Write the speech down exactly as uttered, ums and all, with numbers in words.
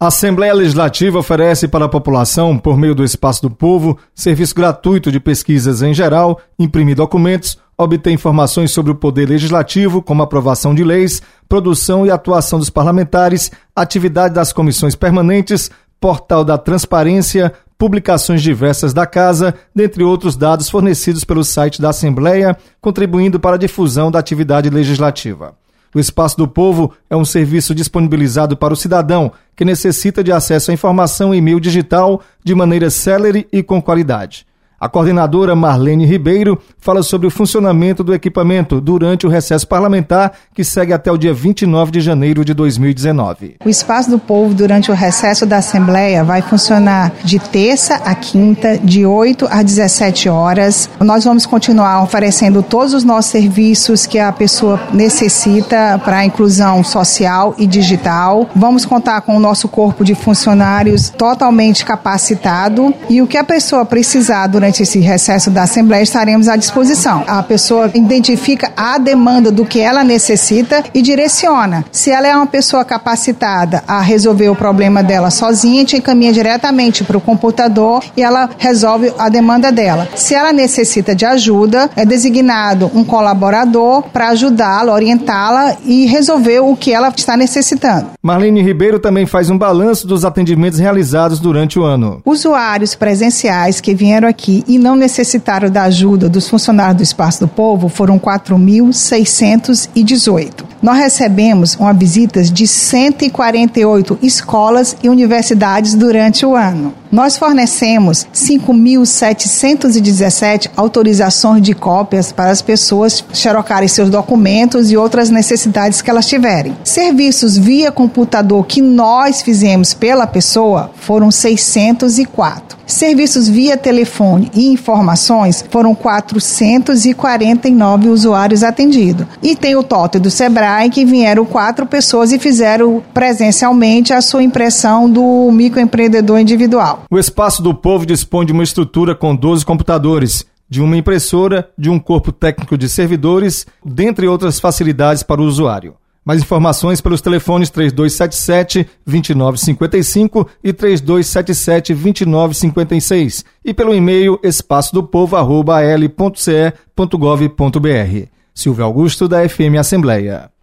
A Assembleia Legislativa oferece para a população, por meio do Espaço do Povo, serviço gratuito de pesquisas em geral, imprimir documentos, obter informações sobre o Poder Legislativo, como aprovação de leis, produção e atuação dos parlamentares, atividade das comissões permanentes, portal da transparência, publicações diversas da Casa, dentre outros dados fornecidos pelo site da Assembleia, contribuindo para a difusão da atividade legislativa. O Espaço do Povo é um serviço disponibilizado para o cidadão que necessita de acesso à informação em meio digital de maneira célere e com qualidade. A coordenadora Marlene Ribeiro fala sobre o funcionamento do equipamento durante o recesso parlamentar, que segue até o dia vinte e nove de janeiro de dois mil e dezenove. O Espaço do Povo, durante o recesso da Assembleia, vai funcionar de terça a quinta, de oito às dezessete horas. Nós vamos continuar oferecendo todos os nossos serviços que a pessoa necessita para a inclusão social e digital. Vamos contar com o nosso corpo de funcionários totalmente capacitado e o que a pessoa precisar durante esse recesso da Assembleia estaremos à disposição. A pessoa identifica a demanda do que ela necessita e direciona. Se ela é uma pessoa capacitada a resolver o problema dela sozinha, a gente encaminha diretamente para o computador e ela resolve a demanda dela. Se ela necessita de ajuda, é designado um colaborador para ajudá-la, orientá-la e resolver o que ela está necessitando. Marlene Ribeiro também faz um balanço dos atendimentos realizados durante o ano. Usuários presenciais que vieram aqui e não necessitaram da ajuda dos funcionários do Espaço do Povo foram quatro mil seiscentos e dezoito. Nós recebemos uma visita de cento e quarenta e oito escolas e universidades durante o ano. Nós fornecemos cinco mil setecentos e dezessete autorizações de cópias para as pessoas xerocarem seus documentos e outras necessidades que elas tiverem. Serviços via computador que nós fizemos pela pessoa foram seiscentos e quatro. Serviços via telefone e informações foram quatrocentos e quarenta e nove usuários atendidos. E tem o totem do Sebrae, que vieram quatro pessoas e fizeram presencialmente a sua impressão do microempreendedor individual. O Espaço do Povo dispõe de uma estrutura com doze computadores, de uma impressora, de um corpo técnico de servidores, dentre outras facilidades para o usuário. Mais informações pelos telefones três dois sete sete, dois nove cinco cinco e três dois sete sete, dois nove cinco seis e pelo e-mail espaço do povo arroba a l ponto c e ponto gov ponto b r. Silvio Augusto, da F M Assembleia.